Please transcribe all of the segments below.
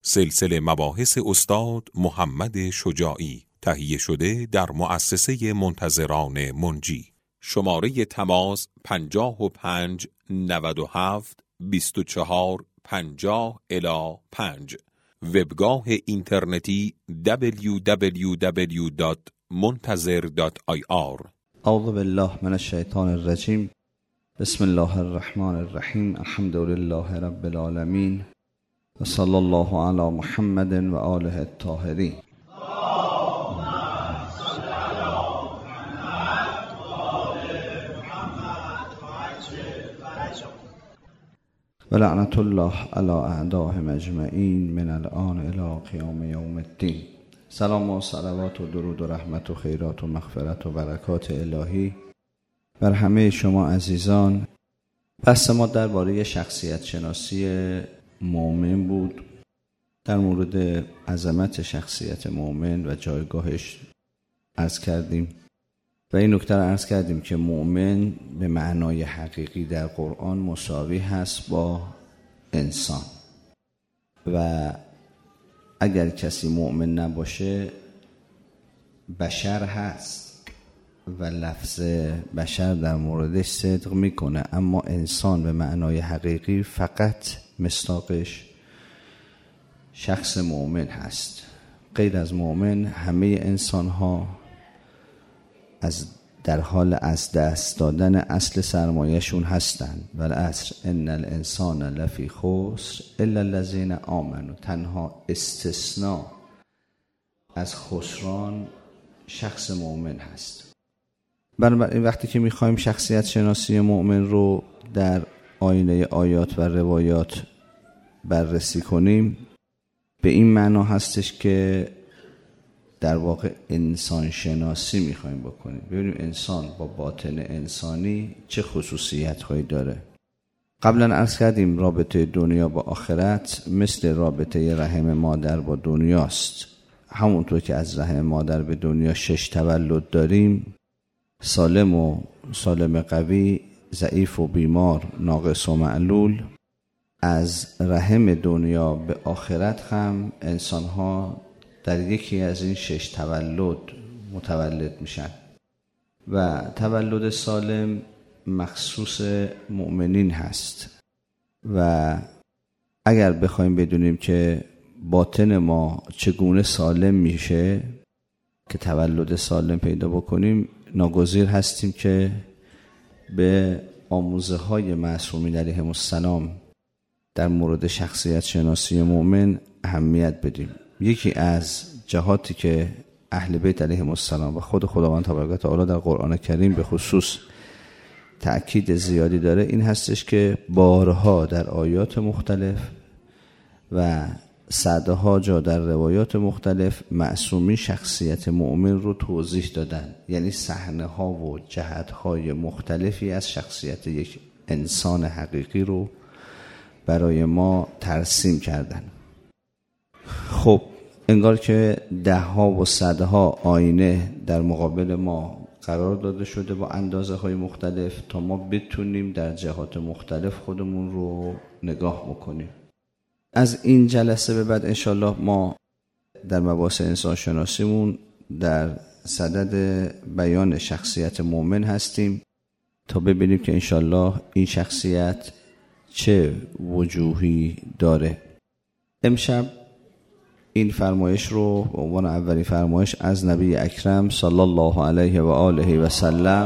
سلسله مباحث استاد محمد شجاعی، تهیه شده در مؤسسه منتظران منجی. شماره تماس 55 97 24 50 الی 5. وبگاه اینترنتی www.muntazir.ir. اعوذ بالله من الشیطان الرجیم. بسم الله الرحمن الرحیم. الحمد لله رب العالمین و صلی الله علی محمد و آله الطاهرین. و لعنت الله علی اعدائهم اجمعین من الان الی قیام یوم الدین. سلام و صلوات و درود و رحمت و خیرات و مغفرت و برکات الهی بر همه شما عزیزان. بحث ما درباره شخصیت شناسی مؤمن بود، در مورد عظمت شخصیت مؤمن و جایگاهش عرض کردیم و این نکته را عرض کردیم که مؤمن به معنای حقیقی در قرآن مساوی هست با انسان و اگر کسی مؤمن نباشه بشر هست و لفظ بشر در موردش صدق میکنه، اما انسان به معنای حقیقی فقط مصداقش شخص مؤمن هست. غیر از مؤمن همه انسان ها در حال از دست دادن اصل سرمایه‌شون هستند. والعصر ان الانسان لفی خسر الا الذین آمنوا. تنها استثناء از خسران شخص مؤمن هست. بنابراین وقتی که میخوایم شخصیت شناسی مؤمن رو در آینه آیات و روایات بررسی کنیم، به این معنا هستش که در واقع انسان شناسی میخوایم بکنیم، ببینیم انسان با باطن انسانی چه خصوصیت هایی داره. قبلا عرض کردیم رابطه دنیا با آخرت مثل رابطه رحم مادر با دنیاست. همونطور که از رحم مادر به دنیا 6 تولد داریم، سالم و سالم قوی، ضعیف و بیمار، ناقص و معلول، از رحم دنیا به آخرت هم انسان ها در یکی از این 6 تولد متولد میشن و تولد سالم مخصوص مؤمنین هست. و اگر بخوایم بدونیم که باطن ما چگونه سالم میشه که تولد سالم پیدا بکنیم، ناگزیر هستیم که به آموزه های معصومین علیهم السلام در مورد شخصیت شناسی مؤمن اهمیت بدیم. یکی از جهاتی که اهل بیت علیهم السلام و خود خداوند تبارک و تعالی در قرآن کریم به خصوص تأکید زیادی داره این هستش که بارها در آیات مختلف و صدها جا در روایات مختلف معصومین شخصیت مؤمن رو توضیح دادن، یعنی صحنه ها و جهت های مختلفی از شخصیت یک انسان حقیقی رو برای ما ترسیم کردن. خب انگار که 10 ها و 100 ها آینه در مقابل ما قرار داده شده با اندازه های مختلف تا ما بتونیم در جهات مختلف خودمون رو نگاه بکنیم. از این جلسه به بعد انشالله ما در مباحث انسان شناسیمون در صدد بیان شخصیت مؤمن هستیم تا ببینیم که انشالله این شخصیت چه وجوهی داره. امشب این فرمایش رو به عنوان اولین فرمایش از نبی اکرم صلی الله علیه و آله و سلم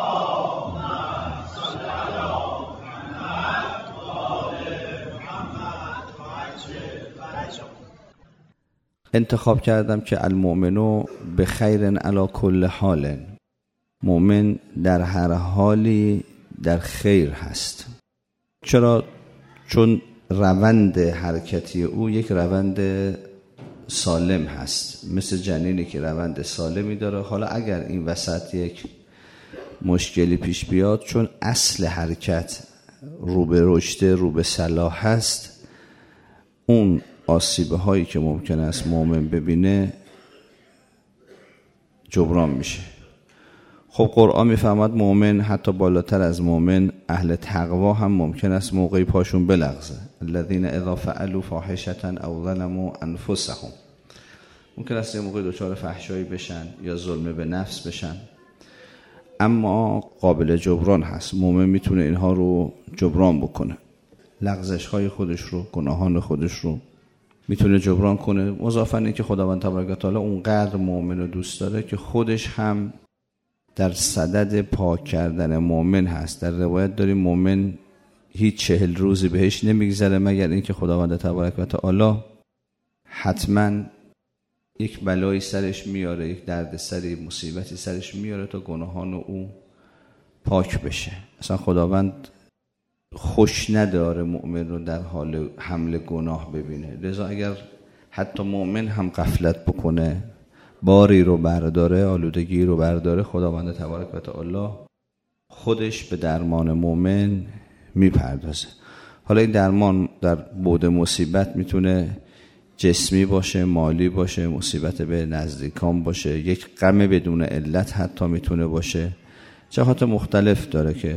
انتخاب کردم که المؤمنو بخیر علی کل حال. مؤمن در هر حالی در خیر هست. چرا؟ چون روند حرکتی او یک روند سالم هست، مثل جنینی که روند سالمی داره. حالا اگر این وسط یک مشکلی پیش بیاد، چون اصل حرکت رو به رشد، رو به صلاح هست، اون آسیبه هایی که ممکن است مؤمن ببینه جبران میشه. خب قرآن میفهمد مؤمن حتی بالاتر از مؤمن اهل تقوا هم ممکن است موقعی پاشون بلغزه. الذین اذا فعلوا فاحشة او ظلموا انفسهم، ممکن است یه موقعی دچار فحشایی بشن یا ظلم به نفس بشن، اما قابل جبران هست. مؤمن میتونه اینها رو جبران بکنه، لغزش های خودش رو، گناهان خودش رو میتونه جبران کنه. مضافاً این که خداوند تبارک و تعالی اونقدر مؤمن رو دوست داره که خودش هم در صدد پاک کردن مؤمن هست. در روایت داریم مؤمن هیچ 40 روزی بهش نمیگذره مگر اینکه خداوند تبارک و تعالی حتما یک بلایی سرش میاره، یک دردسری، مصیبتی سرش میاره تا گناهان او پاک بشه. اصلا خداوند خوش نداره مؤمن رو در حال حمل گناه ببینه. لذا اگر حتی مؤمن هم غفلت بکنه، باری رو برداره، آلودگی رو برداره، خداوند تبارک و تعالی خودش به درمان مؤمن میپردازه. حالا این درمان در بعد مصیبت میتونه جسمی باشه، مالی باشه، مصیبت به نزدیکان باشه، یک غم بدون علت حتی میتونه باشه. جهات مختلف داره که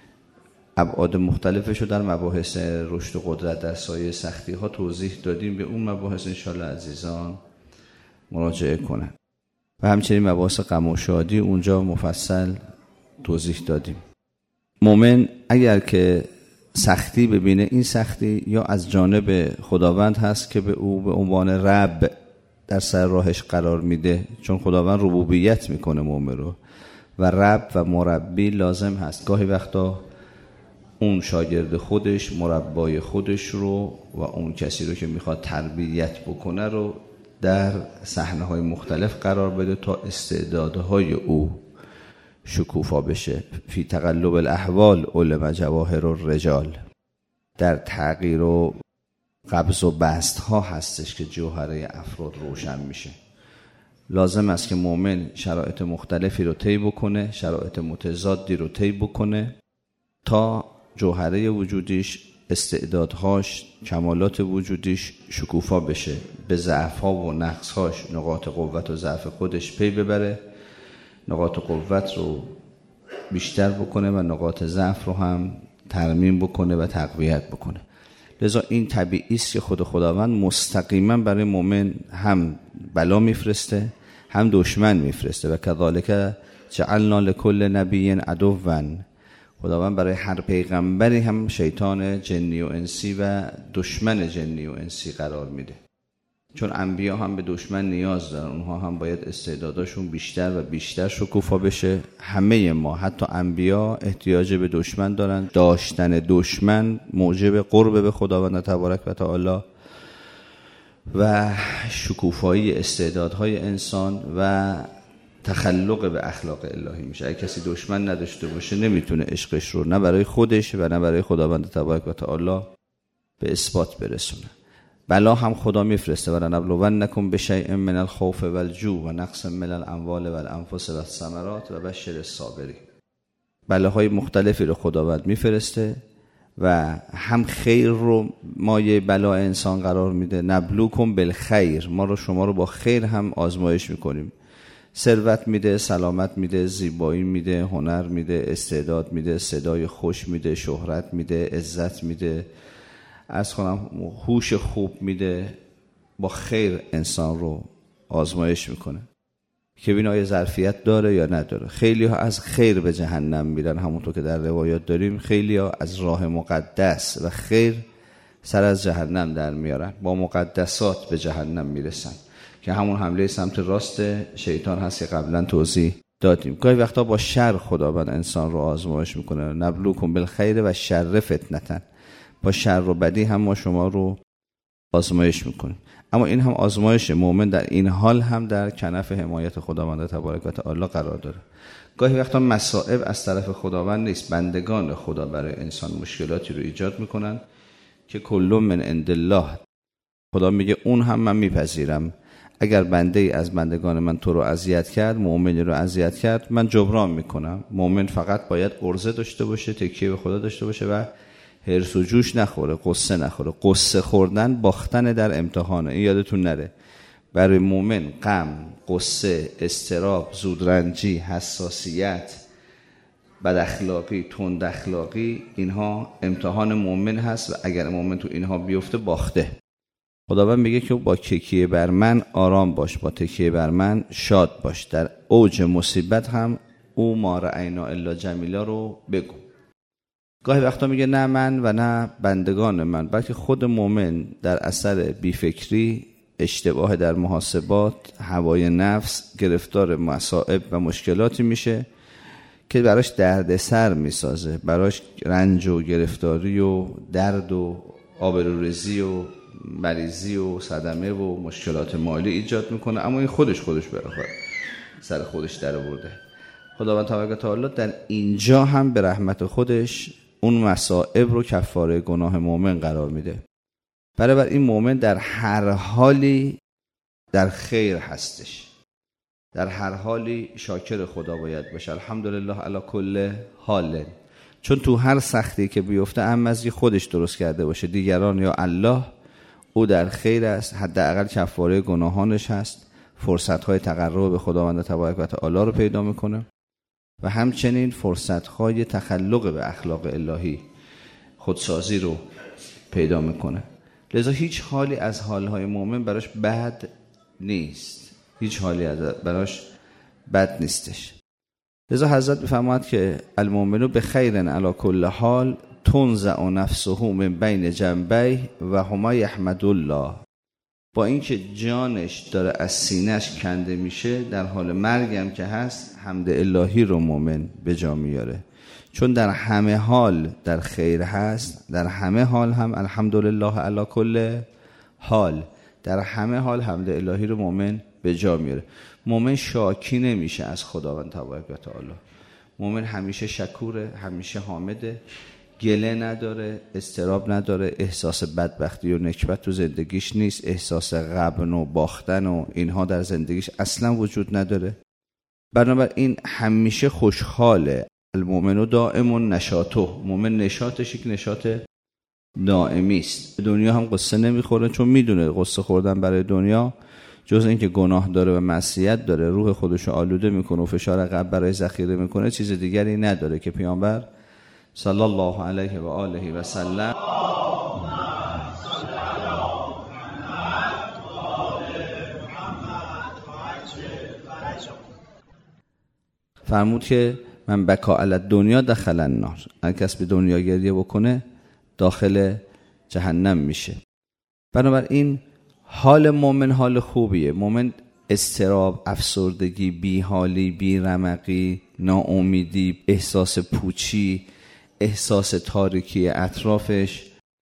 ابعاد مختلفش رو در مباحث رشد و قدرت در سایه سختی ها توضیح دادیم. به اون مباحث انشالله عزیزان مراجعه کنن و همچنین مباحث غم و شادی اونجا مفصل توضیح دادیم. مؤمن اگر که سختی ببینه، این سختی یا از جانب خداوند هست که به او به عنوان رب در سر راهش قرار میده، چون خداوند ربوبیت میکنه مؤمن رو و رب و مربی لازم هست. گاهی وقتا اون شاگرد خودش، مربای خودش رو و اون کسی رو که میخواد تربیت بکنه رو در صحنه‌های مختلف قرار بده تا استعدادهای او شکوفا بشه. فی تقلب الاحوال علم جواهر الرجال، در تغییر و قبض و بست ها هستش که جوهره افراد روشن میشه. لازم است که مؤمن شرایط مختلفی رو طی بکنه، شرایط متضادی رو طی بکنه تا جوهره وجودیش، استعدادهاش، کمالات وجودیش شکوفا بشه، به ضعف‌ها و نقص‌هاش، نقاط قوت و ضعف خودش پی ببره، نقاط قوت رو بیشتر بکنه و نقاط ضعف رو هم ترمیم بکنه و تقویت بکنه. لذا این طبیعی است که خداوند مستقیما برای مؤمن هم بلا میفرسته هم دشمن میفرسته. و کذالک جعلنا لكل نبی عدوا، خداوند برای هر پیغمبری هم شیطان جنی و انسی و دشمن جنی و انسی قرار میده، چون انبیا هم به دشمن نیاز دارن، اونها هم باید استعداداشون بیشتر و بیشتر شکوفا بشه. همه ما حتی انبیا احتیاج به دشمن دارن. داشتن دشمن موجب قرب به خداوند تبارک و تعالی و شکوفایی استعدادهای انسان و تخلق به اخلاق الهی میشه. اگه کسی دشمن نداشته باشه نمیتونه عشقش رو نه برای خودش و نه برای خداوند تبارک و تعالی به اثبات برسونه. بلا هم خدا میفرسته. ولنبلونکم بشیء من الخوف والجوع و نقص من الاموال والانفس والثمرات و بشر الصابرین. بلاهای مختلفی رو خداوند میفرسته و هم خیر رو مایه بلا انسان قرار میده. نبلوکم بالخیر، ما رو شما رو با خیر هم آزمایش میکنیم. ثروت میده، سلامت میده، زیبایی میده، هنر میده، استعداد میده، صدای خوش میده، شهرت میده، عزت میده، از خودم هوش خوب میده. با خیر انسان رو آزمایش میکنه که ببین آیا ظرفیت داره یا نداره. خیلی ها از خیر به جهنم میرن، همونطور که در روایات داریم. خیلی ها از راه مقدس و خیر سر از جهنم در میارن، با مقدسات به جهنم میرسن که همون حمله سمت راست شیطان هست که قبلا توضیح دادیم. گاهی وقتا با شر خداوند انسان رو آزمایش میکنه. نبلوکم بالخیر و شر فتنتن، با شر و بدی هم ما شما رو آزمایش میکنیم. اما این هم آزمایش. مؤمن در این حال هم در کنف حمایت خداوند تبارک و تعالی قرار داره. گاهی وقتا مصائب از طرف خداوند نیست، بندگان خدا برای انسان مشکلاتی رو ایجاد میکنن که کل من عند الله. خدا میگه اون هم من میپذیرم. اگر بنده ای از بندگان من تو رو اذیت کرد، مؤمنی رو اذیت کرد، من جبران میکنم. مؤمن فقط باید عرضه داشته باشه، تکیه به خدا داشته باشه و حرص و جوش نخوره، قصه نخوره. قصه خوردن باختن در امتحانه، این یادتون نره. برای مؤمن غم، غصه، اضطراب، زودرنجی، حساسیت، بد اخلاقی، تند اخلاقی، اینها امتحان مؤمن هست و اگر مؤمن تو اینها بیفته باخته. خداوند میگه که با تکیه بر من آرام باش، با تکیه بر من شاد باش. در اوج مصیبت هم او ما رأینا الا جمیلا رو بگو. گاهی وقتا میگه نه من و نه بندگان من، بلکه خود مؤمن در اثر بیفکری، اشتباه در محاسبات، هوای نفس گرفتار مصائب و مشکلاتی میشه که براش دردسر میسازه، براش رنج و گرفتاری و درد و آبروریزی و مریضی و صدمه و مشکلات مالی ایجاد میکنه. اما این خودش براخواد سر خودش در آورده. خداوند تبارک و تعالی در اینجا هم به رحمت خودش اون مصائب رو کفاره گناه مؤمن قرار میده. برای این مؤمن در هر حالی در خیر هستش، در هر حالی شاکر خدا باید باشه. الحمدلله علی کل حال. چون تو هر سختی که بیفته هم از خودش درست کرده باشه، دیگران یا الله، او در خیر است. حداقل کفاره گناهانش هست، فرصت‌های تقرب به خداوند تبارک و تعالی رو پیدا میکنه و همچنین فرصت‌های تخلق به اخلاق الهی، خودسازی رو پیدا میکنه. لذا هیچ حالی از حالهای مؤمن براش بد نیست، هیچ حالی براش بد نیستش. لذا حضرت بفرماید که المؤمن بخیر علی کل حال تنزع نفسه من بین جنبیه و هما یحمد الله. با اینکه جانش داره از سینه‌اش کنده میشه، در حال مرگ هم که هست، حمد الهی رو مؤمن به جا میاره. چون در همه حال در خیر هست، در همه حال هم الحمدلله علی کل حال، در همه حال حمد الهی رو مؤمن به جا میاره. مؤمن شاکی نمیشه از خداوند تبارک و تعالی. مؤمن همیشه شکوره، همیشه حامده، گله نداره، اضطراب نداره، احساس بدبختی و نکبت تو زندگیش نیست، احساس غبن و باختن و اینها در زندگیش اصلا وجود نداره. بنابراین همیشه خوشحاله. المؤمن دائم نشاطه، مؤمن نشاطش یک نشاط دائمی است. دنیا هم قصه نمیخوره، چون میدونه قصه خوردن برای دنیا جز اینکه گناه داره و معصیت داره، روح خودشو آلوده میکنه و فشار قلب برای ذخیره میکنه، چیز دیگری نداره که پیامبر صلی الله علیه و آله و سلم فرمود که من بکا علی دنیا دخل النار. هر کس به دنیا گریه بکنه داخل جهنم میشه. بنابراین حال مؤمن حال خوبیه. مؤمن اضطراب، افسردگی، بیحالی، بیرمقی، ناامیدی، احساس پوچی، احساس تاریکی اطرافش،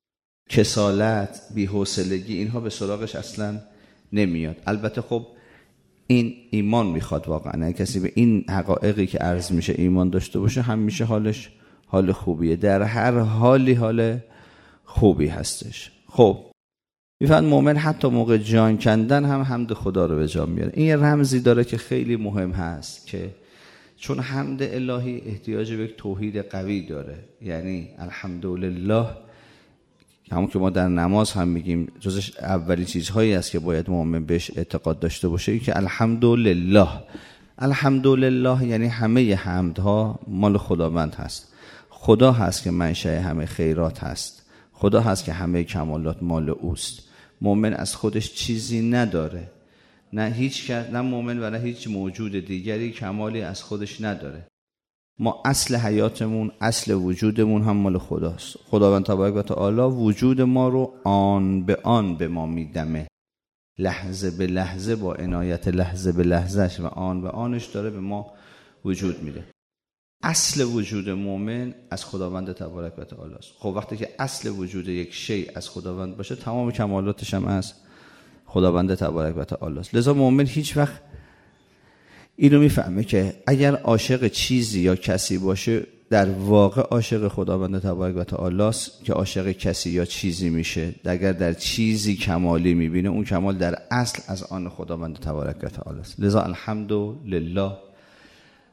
کسالت، بی‌حوصلگی، اینها به سراغش اصلا نمیاد. البته خب این ایمان میخواد واقعا. کسی به این حقایقی که عرض میشه ایمان داشته باشه، همیشه حالش حال خوبیه، در هر حالی حال خوبی هستش. خب میفهمن مؤمن حتی موقع جان کندن هم حمد خدا رو به جا میاره. این یه رمزی داره که خیلی مهم هست، که چون حمد الهی احتیاج به یک توحید قوی داره. یعنی الحمدلله، همون که ما در نماز هم میگیم، جزش اولی چیزهایی است که باید مؤمن بهش اعتقاد داشته باشه، این که الحمدلله. الحمدلله یعنی همه حمدها مال خداوند هست. خدا هست که منشأ همه خیرات هست. خدا هست که همه کمالات مال اوست. مؤمن از خودش چیزی نداره. نه هیچ کس، نه مؤمن و نه هیچ موجود دیگری کمالی از خودش نداره. ما اصل حیاتمون، اصل وجودمون هم مال خداست. خداوند تبارک و تعالی وجود ما رو آن به آن به ما میدمه، لحظه به لحظه، با عنایت لحظه به لحظهش و آن به آنش داره به ما وجود میده. اصل وجود مؤمن از خداوند تبارک و تعالی است. خب وقتی که اصل وجود یک شی از خداوند باشه، تمام کمالاتش هم از خداوند تبارک و تعالی است. لذا مؤمن هیچ وقت اینو میفهمه که اگر عاشق چیزی یا کسی باشه، در واقع عاشق خداوند تبارک و تعالی است که عاشق کسی یا چیزی میشه. اگر در چیزی کمالی میبینه، اون کمال در اصل از آن خداوند تبارک و تعالی است. لذا الحمدلله.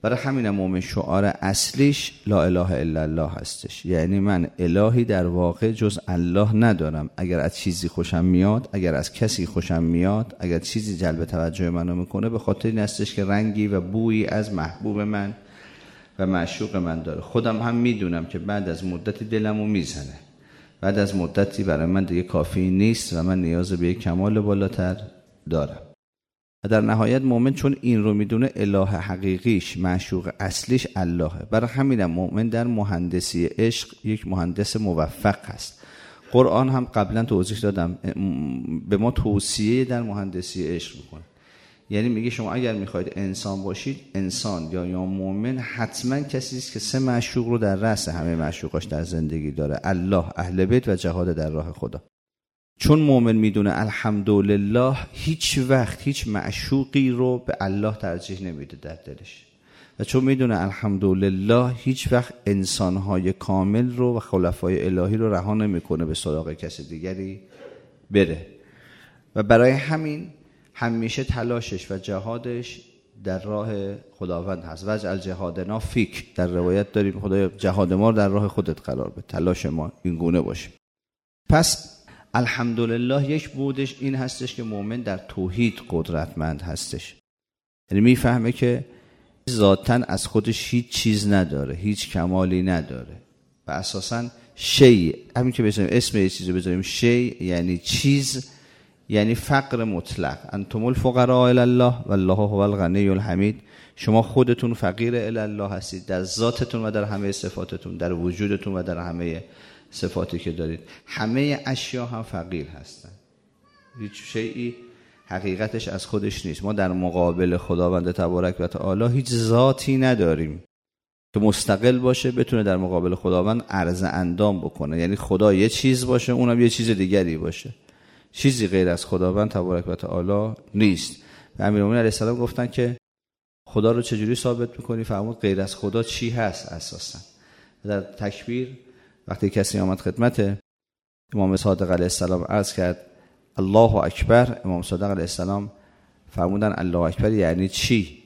برای همین مؤمن شعار اصلیش لا اله الا الله هستش، یعنی من الهی در واقع جز الله ندارم. اگر از چیزی خوشم میاد، اگر از کسی خوشم میاد، اگر چیزی جلب توجه منو میکنه، به خاطر این هستش که رنگی و بویی از محبوب من و معشوق من داره. خودم هم میدونم که بعد از مدتی دلمو میزنه، بعد از مدتی برای من دیگه کافی نیست و من نیاز به یک کمال بالاتر دارم. و در نهایت مؤمن چون این رو میدونه اله حقیقیش، معشوق اصلیش اللهه. برای همینم مؤمن در مهندسی عشق یک مهندس موفق هست. قرآن هم قبلا توضیح دادم به ما توصیه در مهندسی عشق میکنه، یعنی میگه شما اگر میخواید انسان باشید، انسان یا مؤمن حتما کسی است که 3 معشوق رو در رأس همه معشوقاش در زندگی داره: الله، اهل بیت و جهاد در راه خدا. چون مؤمن میدونه الحمدلله هیچ وقت هیچ معشوقی رو به الله ترجیح نمیده در دلش، و چون میدونه الحمدلله هیچ وقت انسانهای کامل رو و خلفای الهی رو رها نمیکنه به سراغ کسی دیگری بره، و برای همین همیشه تلاشش و جهادش در راه خداوند هست. وجعل جهادنا فیک، در روایت داریم خدایا جهاد ما در راه خودت قرار بده، تلاش ما این گونه باشه. پس الحمدلله یک بودش این هستش که مؤمن در توحید قدرتمند هستش، یعنی میفهمه که ذاتاً از خودش هیچ چیز نداره، هیچ کمالی نداره و اساساً شیء، همین که بذاریم اسم یه چیزو بذاریم شیء یعنی چیز، یعنی فقر مطلق. انتم الفقراء الی الله والله هو الغنی الحمید. شما خودتون فقیر الی الله هستید در ذاتتون و در همه صفاتتون، در وجودتون و در همه صفاتی که دارید. همه اشیا هم فقیر هستن، هیچ شیئی حقیقتش از خودش نیست. ما در مقابل خداوند تبارک و تعالی هیچ ذاتی نداریم که مستقل باشه بتونه در مقابل خداوند عرض اندام بکنه، یعنی خدا یه چیز باشه اونم یه چیز دیگری باشه. چیزی غیر از خداوند تبارک و تعالی نیست. و امیرالمومنین علیه السلام گفتن که خدا رو چجوری ثابت میکنی؟ فرمود غیر از خدا چی هست اساسا؟ در تکبیر وقتی کسی آمد خدمت امام صادق علیه السلام عرض کرد الله اکبر، امام صادق علیه السلام فرمودن الله اکبر یعنی چی؟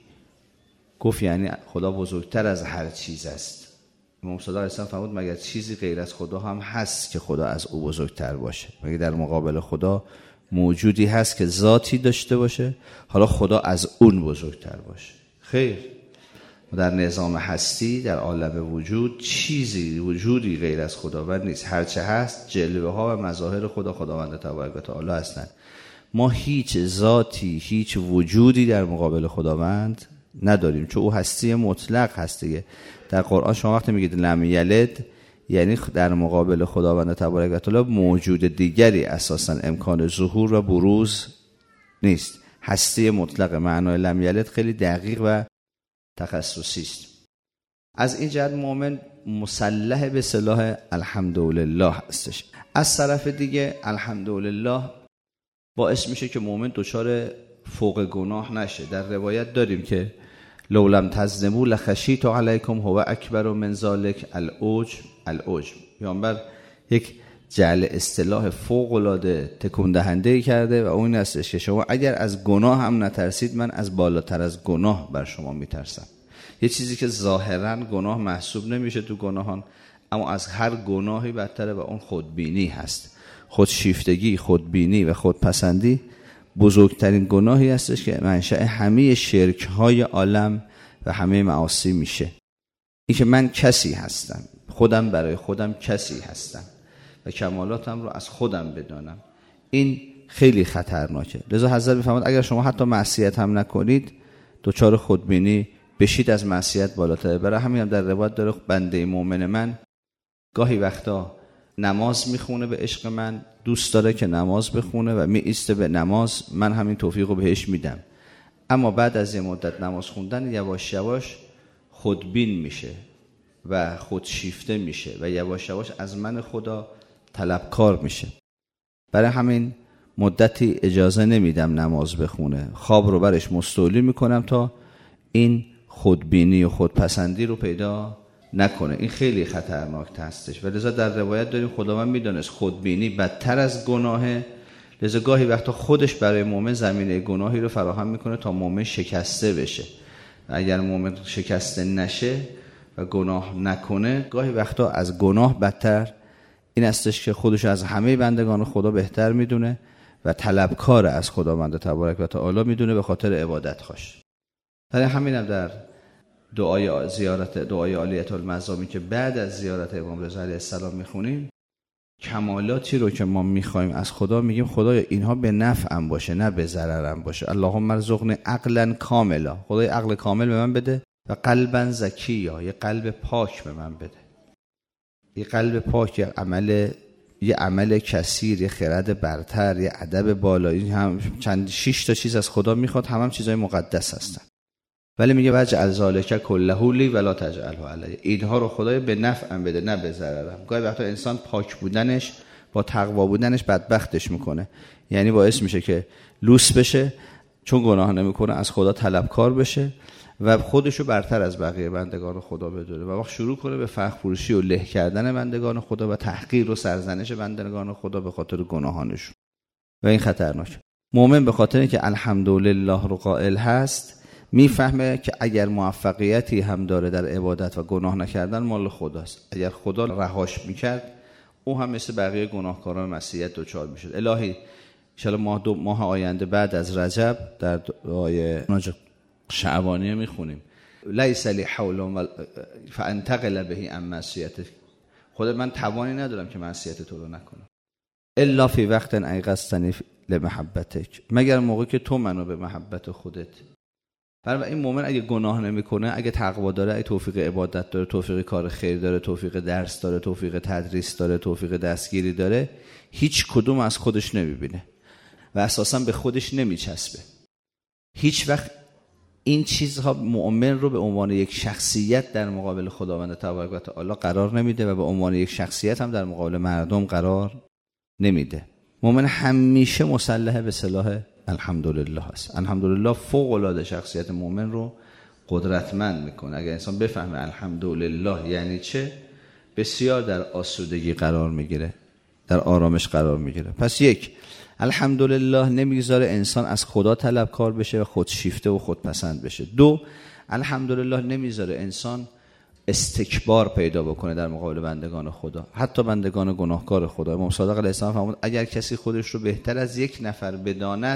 گفت یعنی خدا بزرگتر از هر چیز است. امام صادق علیه السلام فرمود مگر چیزی غیر از خدا هم هست که خدا از او بزرگتر باشه؟ مگر در مقابل خدا موجودی هست که ذاتی داشته باشه حالا خدا از اون بزرگتر باشه؟ خیر. در نظام هستی، در عالم وجود چیزی وجودی غیر از خداوند نیست. هرچه هست جلوه ها و مظاهر خدا خداوند تبارک و تعالی هستند. ما هیچ ذاتی، هیچ وجودی در مقابل خداوند نداریم، چون او هستی مطلق هستی. در قرآن شما وقتی میگید لم یلد یعنی در مقابل خداوند تبارک و تعالی موجود دیگری اساسا امکان ظهور و بروز نیست. هستی مطلق معنای لم یلد خیلی دقیق و تخصصی است. از این جهت مؤمن مسلح به سلاح الحمدلله هستش. از طرف دیگه الحمدلله باعث میشه که مؤمن دچار فوق گناه نشه. در روایت داریم که لو لم تذنبوا لخشیت علیکم هو اکبر من ذلک العجب. پیامبر یک جعل اصطلاح فوق العاده تکون دهنده کرده و اون هستش که شما اگر از گناه هم نترسید من از بالاتر از گناه بر شما میترسم. یه چیزی که ظاهرا گناه محسوب نمیشه تو گناهان، اما از هر گناهی بدتره و اون خودبینی هست. خودشیفتگی، خودبینی و خودپسندی بزرگترین گناهی هستش که منشأ همه شرک‌های عالم و همه معاصی میشه. این که من کسی هستم، خودم برای خودم کسی هستم و کمالاتم رو از خودم بدانم، این خیلی خطرناکه. لذا حضرت میفرماد اگر شما حتی معصیت هم نکنید دچار خودبینی بشید، از معصیت بالاتر. برای همین هم در روایت داره بنده مؤمن من گاهی وقتا نماز میخونه به عشق من، دوست داره که نماز بخونه و می ایسته به نماز، من همین توفیق رو بهش میدم، اما بعد از یه مدت نماز خوندن یواش یواش خودبین میشه و خودشیفته میشه و یواش یواش از من خدا طلبکار میشه. برای همین مدتی اجازه نمیدم نماز بخونه، خواب رو برش مستولی میکنم تا این خودبینی و خودپسندی رو پیدا نکنه. این خیلی خطرناک هستش و لذا در روایت داریم خداوند میدونست خودبینی بدتر از گناهه، لذا گاهی وقتا خودش برای مؤمن زمینه گناهی رو فراهم میکنه تا مؤمن شکسته بشه و اگر مؤمن شکسته نشه و گناه نکنه، گاهی وقتا از گناه بدتر این استش که خودش از همه بندگان خدا بهتر میدونه و طلبکار از خداوند تبارک و تعالی میدونه به خاطر عبادت خواش. برای همینم در دعای عالیة المظامی که بعد از زیارت امام رضا علیه السلام میخونیم، کمالاتی رو که ما میخوایم از خدا میگیم خدایا اینها به نفعم باشه نه به ضررم باشه. اللهم ارزقنی عقلا کاملا، خدای عقل کامل به من بده و قلبا زکیا، یه قلب پاک به من بده. یه قلب پاک، یه عمل کثیر، یه خرد برتر، یه ادب بالایی، هم 6 تا چیز از خدا میخواد، هم چیزای مقدس هستن. ولی میگه وجعل ذالک کله لی ولا تجعله علی، اینها رو خدای به نفعم بده نه به ضررم. گاهی وقتا انسان پاک بودنش با تقوا بودنش بدبختش میکنه، یعنی باعث میشه که لوس بشه، چون گناه نمیکنه از خدا طلبکار بشه و خودشو برتر از بقیه بندگان خدا بدونه و وقت شروع کنه به فخر فروشی و له کردن بندگان خدا و تحقیر و سرزنش بندگان خدا به خاطر گناهانشون و این خطرناک. مؤمن به خاطر اینکه الحمدلله رو قائل هست میفهمه که اگر موفقیتی هم داره در عبادت و گناه نکردن مال خداست. اگر خدا رهاش میکرد او هم مثل بقیه گناهکاران مسیحیت دچار میشد. الهی ان شاء الله ماه آینده بعد از رجب در دعای شعبانیه میخونیم لیس لی حول فانتقل به عن معصیتک، خدا من توانی ندارم که معصیت تو رو نکنم، الا فی وقت ایقظتنی لمحبتک، مگر موقعی که تو منو به محبت خودت. برای این مؤمن اگه گناه نمیکنه، اگه تقوا داره، اگه توفیق عبادت داره، توفیق کار خیر داره، توفیق درس داره، توفیق تدریس داره، توفیق دستگیری داره، هیچ کدوم از خودش نمیبینه و اساسا به خودش نمیچسبه. هیچ وقت این چیزها مؤمن رو به عنوان یک شخصیت در مقابل خداوند تبارک و تعالی قرار نمیده و به عنوان یک شخصیت هم در مقابل مردم قرار نمیده. مؤمن همیشه مسلح به سلاح الحمدلله است. الحمدلله فوق العاده شخصیت مؤمن رو قدرتمند میکنه. اگر انسان بفهمه الحمدلله یعنی چه، بسیار در آسودگی قرار میگیره، در آرامش قرار میگیره. پس یک، الحمدلله نمیگذاره انسان از خدا طلبکار بشه و خودشیفته و خودپسند بشه. دو، الحمدلله نمیذاره انسان استکبار پیدا بکنه در مقابل بندگان خدا، حتی بندگان گناهکار خدا. امام صادق علیه السلام فرمود اگر کسی خودش رو بهتر از یک نفر بداند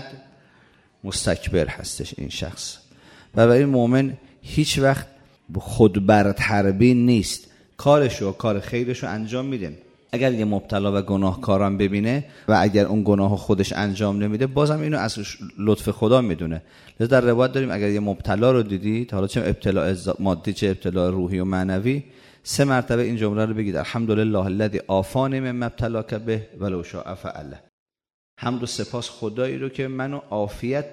مستکبر هستش این شخص. و این مؤمن هیچ وقت خود برتربین نیست، کارشو کار خیرشو انجام میده. اگر یه مبتلا و گناهکارم ببینه و اگر اون گناهو خودش انجام نمیده، بازم اینو از لطف خدا میدونه. لذا در روایت داریم اگر یه مبتلا رو دیدید، حالا چه ابتلا مادی چه ابتلا روحی و معنوی، 3 مرتبه این جمله رو بگید الحمدلله الذی عافانی مما ابتلاک به ولو شاء فعله. حمد و سپاس خدایی رو که منو عافیت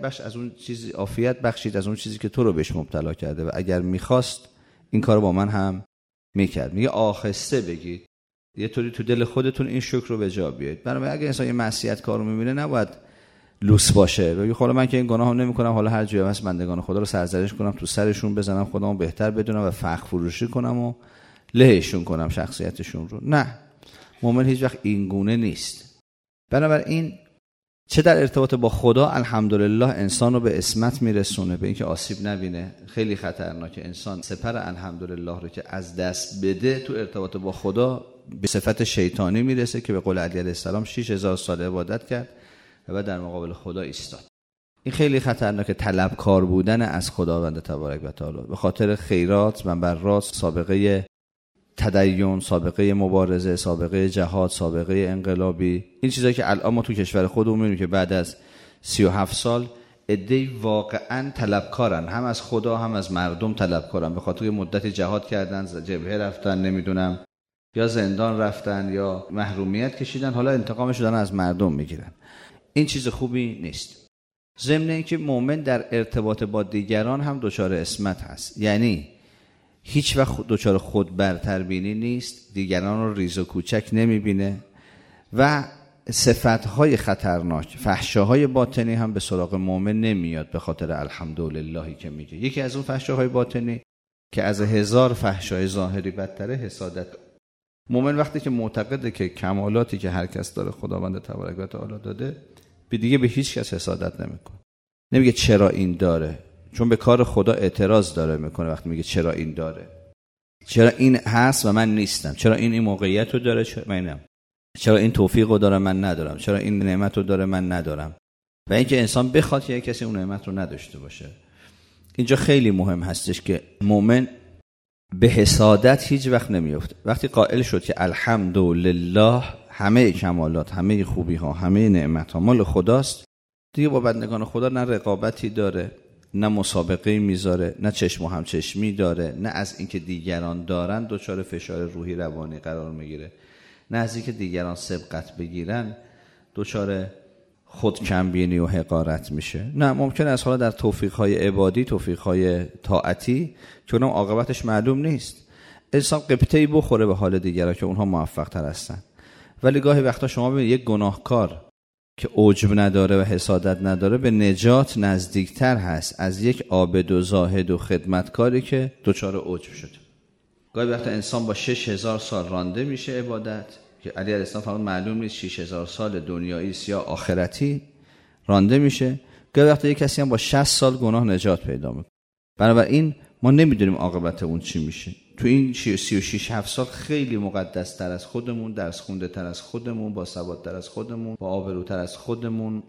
بخشید از اون چیزی که تو رو بهش مبتلا کرده و اگر میخواست این کارو با من هم میکرد. میگه آخسته بگید، یه طوری تو دل خودتون این شکر رو به جا بیارید. برای اگه انسان یه معصیت کارو میبینه نباید لوس باشه، بگه خدا من که این گناهو نمیکنم، حالا هر جایی هست بندگان خدا رو سرزنش کنم، تو سرشون بزنم، خودمو بهتر بدونم و فخر فروشی کنم و لهشون کنم شخصیتشون رو. نه، مؤمن هیچ وقت این گونه نیست. بنابراین چه در ارتباط با خدا الحمدلله انسان رو به عصمت میرسونه، به اینکه آسیب نبینه. خیلی خطرناکه انسان سپر الحمدلله رو که از دست بده تو ارتباط با خدا به صفت شیطانی میرسه که به قول علی علیه السلام 6000 سال عبادت کرد و بعد در مقابل خدا ایستاد. این خیلی خطرناکه، طلبکار بودن از خداوند تبارک و تعالی به خاطر خیرات، منبرات، سابقه تدین، سابقه مبارزه، سابقه جهاد، سابقه انقلابی، این چیزایی که الان ما تو کشور خودمون میبینیم که بعد از 37 سال عده‌ای واقعا طلبکارن، هم از خدا هم از مردم طلبکارن، به خاطر مدت جهاد کردن، جبهه رفتن، نمیدونم یا زندان رفتن یا محرومیت کشیدن، حالا انتقامش دارن از مردم میگیرن. این چیز خوبی نیست. ضمن اینکه مؤمن در ارتباط با دیگران هم دچار عصمت هست، یعنی هیچ وقت دچار خود برتربینی نیست، دیگران رو ریز و کوچک نمیبینه و صفتهای خطرناک، فحشاهای باطنی هم به سراغ مؤمن نمیاد به خاطر الحمدللهی که میگه. یکی از اون فحشاهای باطنی که از 1000 فحشای ظاهری بدتره، حسادت. مؤمن وقتی که معتقده که کمالاتی که هر کس داره خداوند تبارک و تعالی داده، دیگه به هیچ کس حسادت نمیکنه. نمیگه چرا این داره، چون به کار خدا اعتراض داره میکنه وقتی میگه چرا این داره، چرا این هست و من نیستم، چرا این موقعیت رو داره چرا این توفیق رو داره من ندارم، چرا این نعمت رو داره من ندارم. و اینکه انسان بخواد که کسی اون نعمت رو نداشته باشه. اینجا خیلی مهم هستش که مؤمن به حسادت هیچ وقت نمیفته. وقتی قائل شد که الحمدلله، همه کمالات، همه خوبی ها، همه نعمت ها مال خداست، دیگه با بندگان خدا نه رقابتی داره، نه مسابقه میذاره، نه چشم و همچشمی داره، نه از اینکه دیگران دارن دچار فشار روحی روانی قرار میگیره، نه از اینکه دیگران سبقت بگیرن دچار خود کمبینی و حقارت میشه. نه، ممکنه از حالا در توفیق‌های عبادی، توفیق‌های طاعتی که اونم عاقبتش معلوم نیست، انسان قبطه‌ای بخوره به حال دیگران که اونها موفق‌تر هستن. ولی گاهی وقتا شما ببینید یک گناهکار که عجب نداره و حسادت نداره به نجات نزدیکتر هست از یک عابد و زاهد و خدمتکاری که دچار عجب شده. گاهی وقتا انسان با 6000 سال رانده میشه عبادت، که علی علیه السلام فرمود معلوم نیست 6000 سال دنیایی یا آخرتی رانده میشه. گاهی وقتا یک کسی هم با 60 سال گناه نجات پیدا میکنه. بنابراین ما نمیدونیم عاقبت اون چی میشه. تو این 36-7 سال خیلی مقدس تر از خودمون، درس خونده تر از خودمون، با سواد تر از خودمون، با آبروتر از خودمون،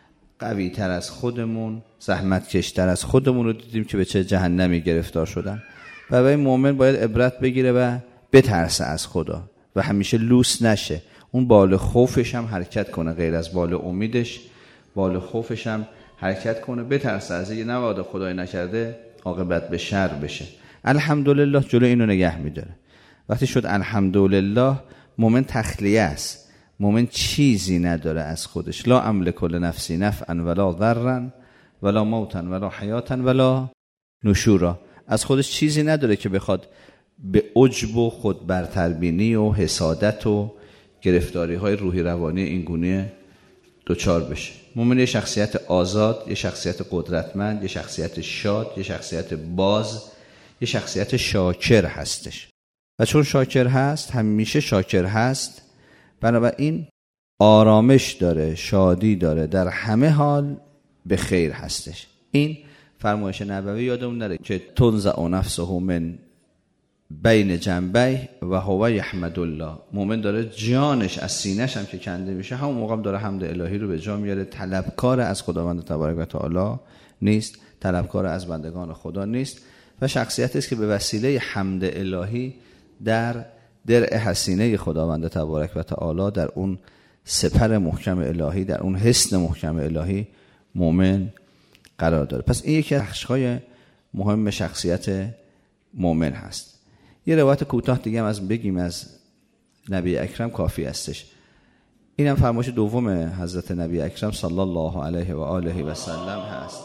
قوی تر از خودمون، زحمت کش تر از خودمون رو دیدیم که به چه جهنمی گرفتار شدن. و برای مؤمن باید عبرت بگیره و بترسه از خدا و همیشه لوس نشه. اون بال خوفش هم حرکت کنه، غیر از بال امیدش بال خوفش هم حرکت کنه، بترسه از یه نواده خدای نکرده عاقبت به شر بشه. الحمدلله جلو اینو نگه میداره. وقتی شد الحمدلله، مؤمن تخلیه است، مؤمن چیزی نداره از خودش. لا املک لنفسی نفعا ولا ضرا ولا موتا ولا حیاتا ولا نشورا. از خودش چیزی نداره که بخواد به عجب و خود برتربینی و حسادت و گرفتاری های روحی روانی این گونه دوچار بشه. مؤمن یه شخصیت آزاد، یه شخصیت قدرتمند، یه شخصیت شاد، یه شخصیت باز، یه شخصیت شاکر هستش. و چون شاکر هست، همیشه شاکر هست، بنابراین آرامش داره، شادی داره، در همه حال به خیر هستش. این فرمایش نبوی یادمون نره که تنزع نفسه من بین جنبه و هو یحمد الله. مؤمن داره جانش از سینه‌ش هم که کنده میشه، همون موقع هم داره حمد الهی رو به جا میاره. طلبکار از خداوند تبارک و تعالی نیست، طلبکار از بندگان خدا نیست و شخصیتی است که به وسیله حمد الهی در درع حسینه خداوند تبارک و تعالی، در اون سپر محکم الهی، در اون حصن محکم الهی مؤمن قرار داره. پس این یکی از بخش‌های مهم شخصیت مؤمن هست. یه روایت کوتاه دیگه هم از بگیم از نبی اکرم کافی هستش. اینم فرمایش دوم حضرت نبی اکرم صلی الله علیه و آله و سلم هست.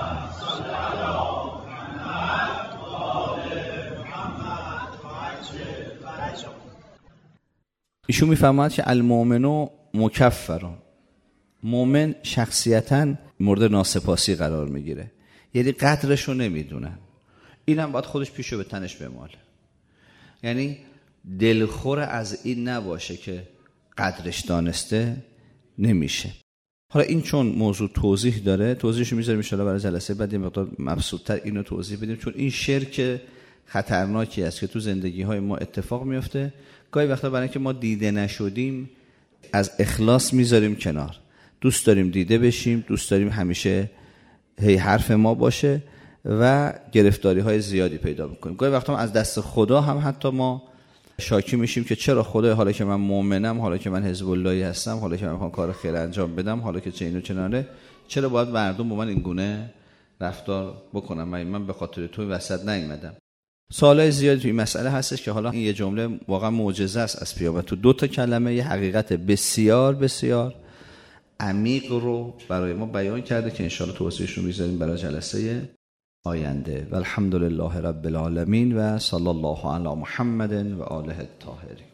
ایشون میفرماید که المؤمن مکفر، مؤمن شخصیتاً مورد ناسپاسی قرار میگیره، یعنی قدرش رو نمیدونن. اینم باید خودش پیشو به تنش بماله، یعنی دلخور از این نباشه که قدرش دانسته نمیشه. حالا این چون موضوع توضیح داره، توضیحشو میذاریم ان شاء الله برای جلسه بعد یه مقدار مبسوط‌تر اینو توضیح بدیم، چون این شرک خطرناکی است که تو زندگی‌های ما اتفاق میفته. گاهی وقتا برای اینکه ما دیده نشدیم از اخلاص میذاریم کنار، دوست داریم دیده بشیم، دوست داریم همیشه هی حرف ما باشه و گرفتاری‌های زیادی پیدا می‌کنیم. گاهی وقتا از دست خدا هم حتی ما شاکی میشیم که چرا خدا، حالا که من مؤمنم، حالا که من حزب اللهی هستم، حالا که من میخوام کار خیر انجام بدم، حالا که چه اینو چنانه، چرا باید مردم با من این گونه رفتار بکنن؟ من به خاطر تو وسط نیومدم. سوالای زیادی تو این مسئله هستش که حالا این یه جمله واقعا معجزه است از پیامبر، تو 2 کلمه یه حقیقت بسیار بسیار عمیق رو برای ما بیان کرده که ان شاء الله توضیحش رو میذاریم برای جلسه آینده. و الحمدلله رب العالمین و صلی الله علی محمد و آله الطاهرین.